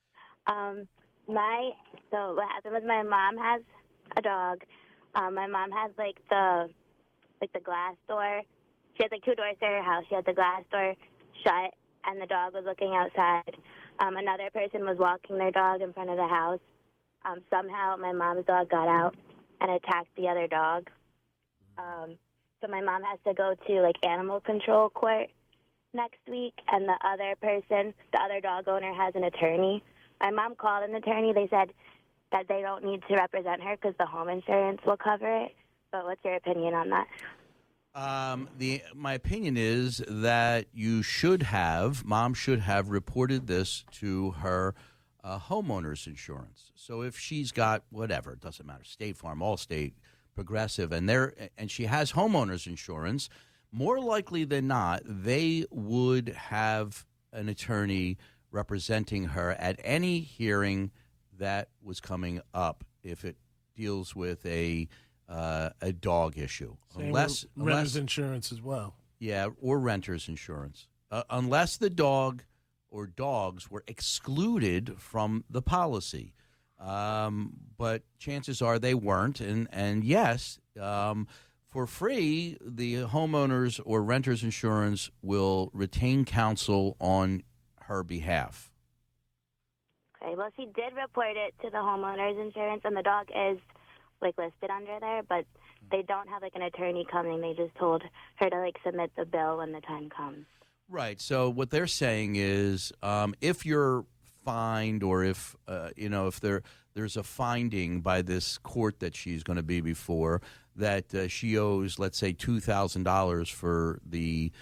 So what happened was my mom has a dog. My mom has the glass door. She has 2 doors to her house. She had the glass door shut, and the dog was looking outside. Another person was walking their dog in front of the house. Somehow my mom's dog got out and attacked the other dog. So my mom has to go to animal control court next week, and the other dog owner has an attorney. My mom called an attorney. They said that they don't need to represent her because the home insurance will cover it. But what's your opinion on that? My opinion is that mom should have reported this to her homeowner's insurance. So if she's got whatever, it doesn't matter, State Farm, Allstate, Progressive, and she has homeowner's insurance, more likely than not, they would have an attorney representing her at any hearing that was coming up if it deals with a dog issue. Unless renter's insurance as well. Yeah, or renter's insurance. Unless the dog or dogs were excluded from the policy. But chances are they weren't. And yes, for free, the homeowner's or renter's insurance will retain counsel on her behalf. Okay, well, she did report it to the homeowner's insurance, and the dog is listed under there, but they don't have an attorney coming. They just told her to submit the bill when the time comes. Right. So what they're saying is, if you're fined, or if if there's a finding by this court that she's going to be before, that she owes, let's say, $2,000 for the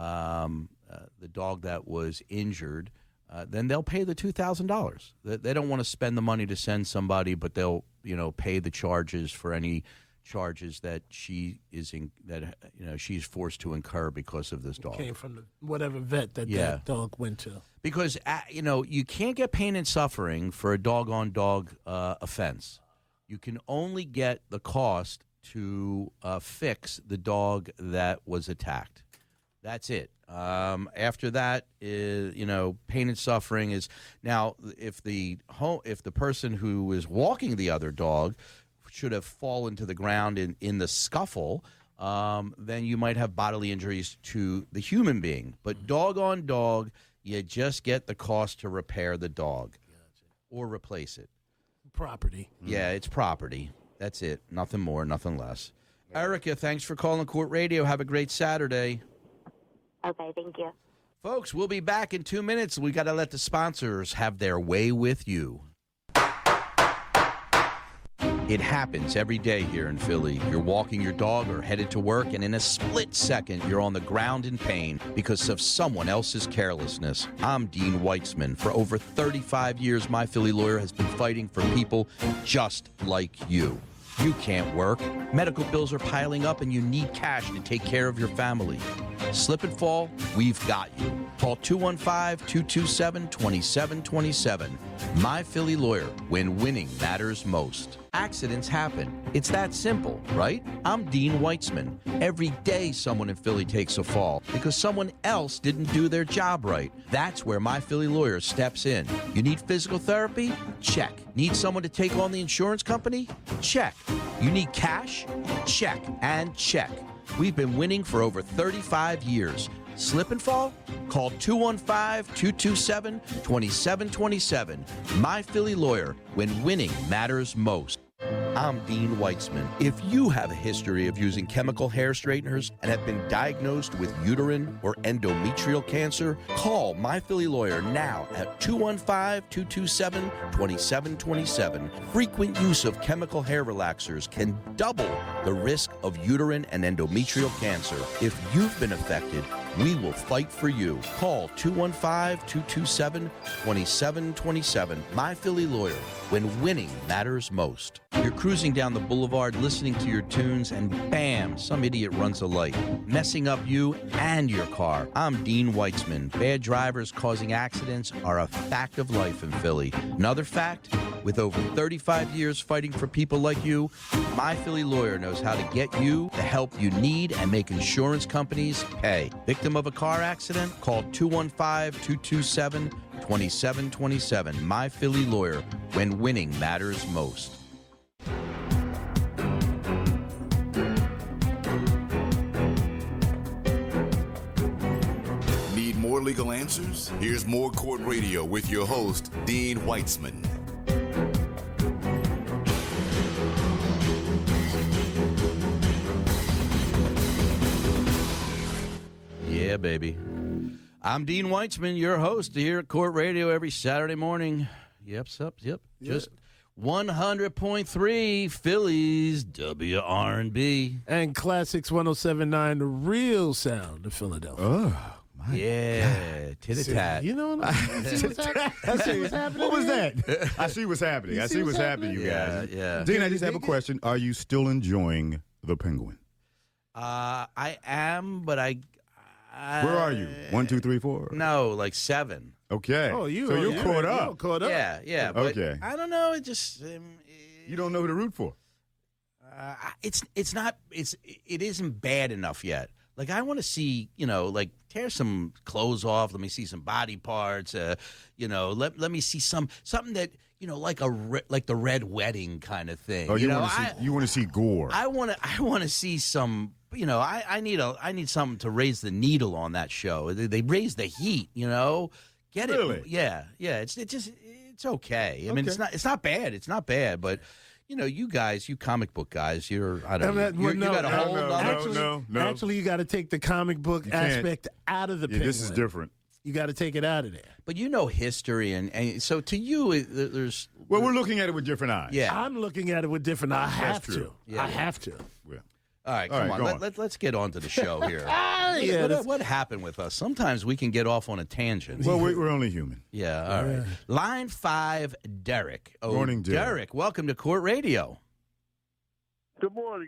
dog that was injured, then they'll pay the $2,000. They don't want to spend the money to send somebody, but they'll pay the charges for any charges that she's forced to incur because of this dog. Came from whatever vet that dog went to. Because you can't get pain and suffering for a dog-on-dog offense. You can only get the cost to fix the dog that was attacked. That's it. After that, pain and suffering is now. If the person who is walking the other dog should have fallen to the ground in the scuffle, then you might have bodily injuries to the human being. But dog on dog, you just get the cost to repair the dog or replace it. property. Yeah, it's property. That's it. Nothing more, nothing less. Erica, thanks for calling Court Radio. Have a great Saturday. Okay, thank you. Folks, we'll be back in 2 minutes. We got to let the sponsors have their way with you. It happens every day here in Philly. You're walking your dog or headed to work, and in a split second, you're on the ground in pain because of someone else's carelessness. I'm Dean Weitzman. For over 35 years, My Philly Lawyer has been fighting for people just like you. You can't work. Medical bills are piling up, and you need cash to take care of your family. Slip and fall, we've got you. Call 215-227-2727. My Philly Lawyer, when winning matters most. Accidents happen. It's that simple, right? I'm Dean Weitzman. Every day someone in Philly takes a fall because someone else didn't do their job right. That's where My Philly Lawyer steps in. You need physical therapy? Check. Need someone to take on the insurance company? Check. You need cash? Check and check. We've been winning for over 35 years. Slip and fall? Call 215-227-2727. My Philly Lawyer, when winning matters most. I'm Dean Weitzman. If you have a history of using chemical hair straighteners and have been diagnosed with uterine or endometrial cancer, call My Philly Lawyer now at 215-227-2727. Frequent use of chemical hair relaxers can double the risk of uterine and endometrial cancer. If you've been affected, we will fight for you. Call 215-227-2727. My Philly Lawyer, when winning matters most. You're cruising down the boulevard listening to your tunes, and bam, some idiot runs a light, messing up you and your car. I'm Dean Weitzman. Bad drivers causing accidents are a fact of life in Philly. Another fact, with over 35 years fighting for people like you, My Philly Lawyer knows how to get you the help you need and make insurance companies pay. Victim of a car accident? Call 215-227-2727. My Philly Lawyer, when winning matters most. Need more legal answers? Here's more Court Radio with your host, Dean Weitzman. Yeah, baby. I'm Dean Weitzman, your host here at Court Radio every Saturday morning. Yep. Just 100.3 Phillies WRNB. And Classics 107.9, the real sound of Philadelphia. Oh, my Yeah, tit-a-tat. You know what I see what's happening? What was here? that? I see what's happening. I see what's happening, you guys. Yeah. Dean, I just have a question. Are you still enjoying the Penguin? I am, but I Where are you? 1, 2, 3, 4? No, like 7. Okay. Oh, you're caught up. You're caught up. Yeah. But Okay. I don't know. It just You don't know who to root for. it isn't bad enough yet. Like I want to see, like tear some clothes off. Let me see some body parts. Let me see something that like like the Red Wedding kind of thing. Oh, you want to see gore. I want to see some. I need something to raise the needle on that show. They raise the heat. Get it? Really? Yeah. It's okay. I mean, it's not bad. It's not bad, but. You guys, you comic book guys, you got a whole other. No. Actually, you got to take the comic book aspect out of the Penguin. This is different. You got to take it out of there. But history, and so to you, there's. Well, we're looking at it with different eyes. Yeah. I'm looking at it with different eyes. I have That's to. true. I have to. Yeah. All right, come on. Let's get on to the show here. What happened with us? Sometimes we can get off on a tangent. Well, we're only human. Yeah, all right. Line 5, Derek. Oh, Morning, Derek. Derek, welcome to Court Radio. Good morning.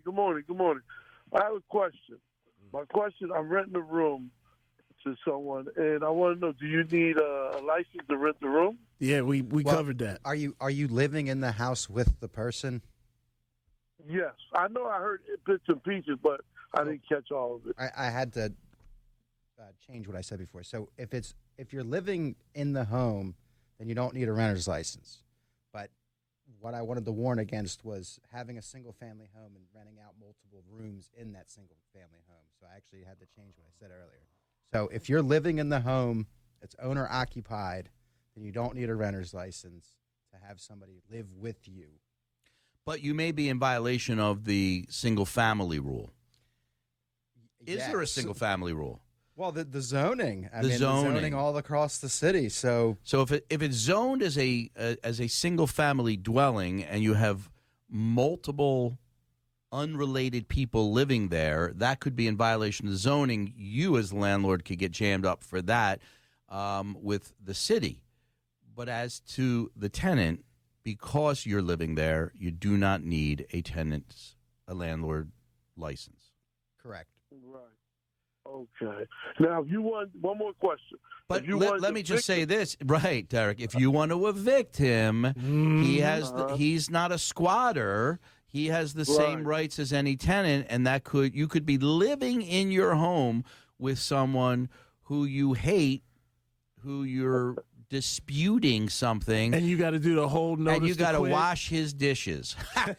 I have a question. My question, I'm renting a room to someone, and I want to know, do you need a license to rent the room? Yeah, we covered that. Are you living in the house with the person? Yes. I know I heard bits and pieces, but I didn't catch all of it. I had to change what I said before. So if you're living in the home, then you don't need a renter's license. But what I wanted to warn against was having a single-family home and renting out multiple rooms in that single-family home. So I actually had to change what I said earlier. So if you're living in the home, it's owner-occupied, then you don't need a renter's license to have somebody live with you. But you may be in violation of the single-family rule. Is there a Yes. single-family rule? Well, the zoning. The zoning. all across the city. So if it's zoned as a single-family dwelling and you have multiple unrelated people living there, that could be in violation of the zoning. You as the landlord could get jammed up for that with the city. But as to the tenant, because you're living there, you do not need a landlord license. correct. Right. Okay. Now, if you want one more question. But If you let want me to just evict say this, right, Derek? If you want to evict him, he's not a squatter. He has the same rights as any tenant, and you could be living in your home with someone who you hate, who you're disputing something, And you got to do the whole notice. and you got to quit. wash his dishes. But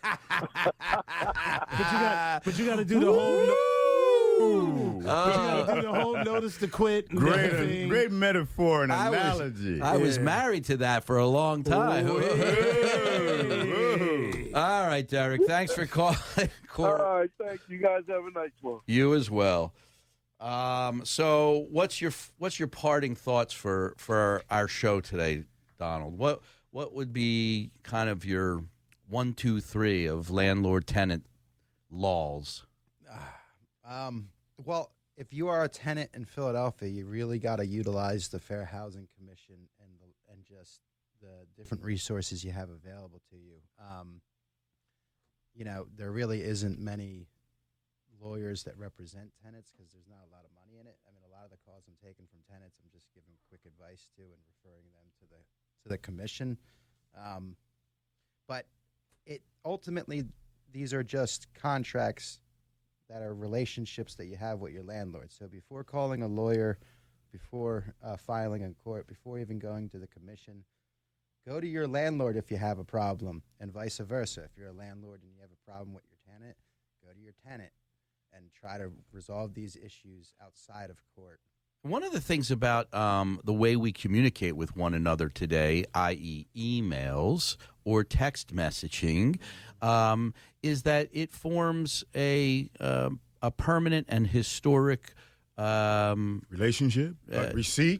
you got to do the whole. But you got to do the whole notice to quit. And everything. Great metaphor and analogy. I was married to that for a long time. All right, Derek. Thanks for calling. All right. Thank you. You guys have a nice one. You as well. So, what's your parting thoughts for our show today, Donald? What would be kind of your 1, 2, 3 of landlord-tenant laws? Well, if you are a tenant in Philadelphia, you really got to utilize the Fair Housing Commission and just the different resources you have available to you. There really isn't many lawyers that represent tenants because there's not a lot of money in it. I mean, a lot of the calls I'm taking from tenants, I'm just giving quick advice to and referring them to the commission. But ultimately, these are just contracts that are relationships that you have with your landlord. So before calling a lawyer, before filing in court, before even going to the commission, go to your landlord if you have a problem, and vice versa. If you're a landlord and you have a problem with your tenant, go to your tenant and try to resolve these issues outside of court. One of the things about the way we communicate with one another today, i.e. emails or text messaging, is that it forms a permanent and historic relationship, receipt,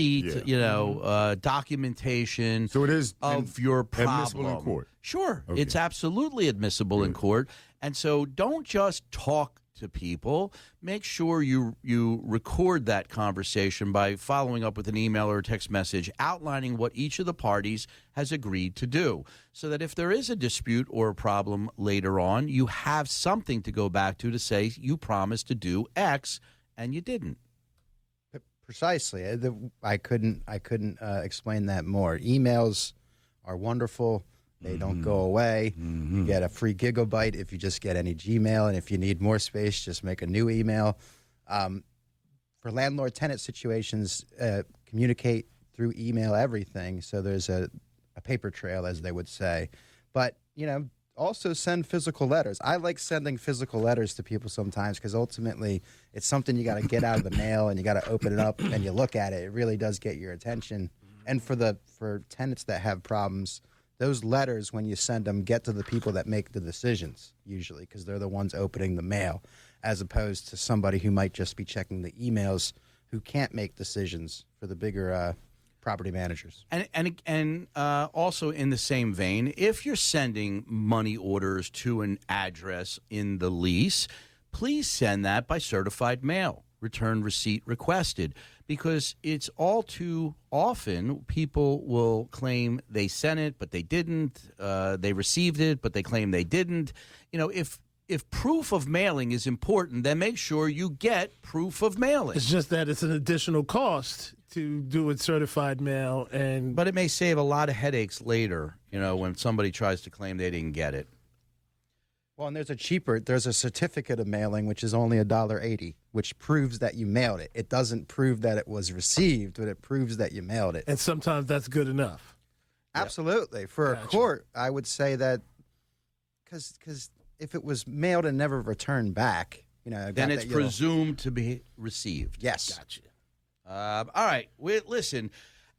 documentation. So it is of your problem. admissible in court. Sure, Okay. it's absolutely admissible in court, and so don't just talk to people. Make sure you record that conversation by following up with an email or a text message outlining what each of the parties has agreed to do, so that if there is a dispute or a problem later on, you have something to go back to say you promised to do X and you didn't. Precisely. I couldn't explain that more. Emails are wonderful. They don't go away. You get a free gigabyte if you just get any Gmail, and if you need more space, just make a new email. For landlord-tenant situations, communicate through email everything, so there's a paper trail, as they would say. But, also send physical letters. I like sending physical letters to people sometimes because ultimately it's something you got to get out of the mail and you got to open it up and you look at it. It really does get your attention. And for tenants that have problems, those letters, when you send them, get to the people that make the decisions, usually, because they're the ones opening the mail, as opposed to somebody who might just be checking the emails who can't make decisions for the bigger property managers. And also in the same vein, if you're sending money orders to an address in the lease, please send that by certified mail, return receipt requested, because it's all too often people will claim they sent it, but they didn't. They received it, but they claim they didn't. If proof of mailing is important, then make sure you get proof of mailing. It's just that it's an additional cost to do it certified mail, but it may save a lot of headaches later, when somebody tries to claim they didn't get it. Well, and there's a certificate of mailing, which is only $1.80, which proves that you mailed it. It doesn't prove that it was received, but it proves that you mailed it. And sometimes that's good enough. Absolutely. For a court, I would say that because if it was mailed and never returned back, then it's presumed to be received. Yes. Gotcha. All right. Listen,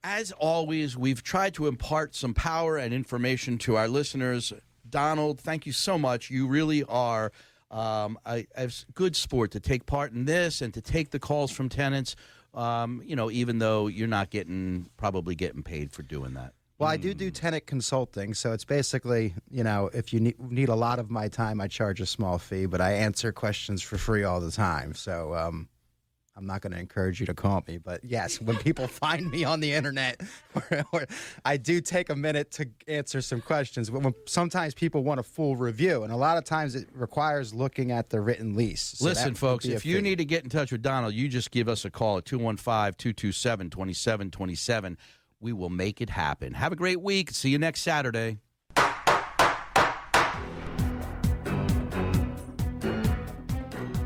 As always, we've tried to impart some power and information to our listeners. Donald, thank you so much. You really are a good sport to take part in this and to take the calls from tenants, even though you're not probably getting paid for doing that. Well, I do tenant consulting, so it's basically, if you need a lot of my time, I charge a small fee, but I answer questions for free all the time. So I'm not going to encourage you to call me, but yes, when people find me on the internet, I do take a minute to answer some questions. Sometimes people want a full review, and a lot of times it requires looking at the written lease. So listen, folks, if you need to get in touch with Donald, you just give us a call at 215-227-2727. We will make it happen. Have a great week. See you next Saturday.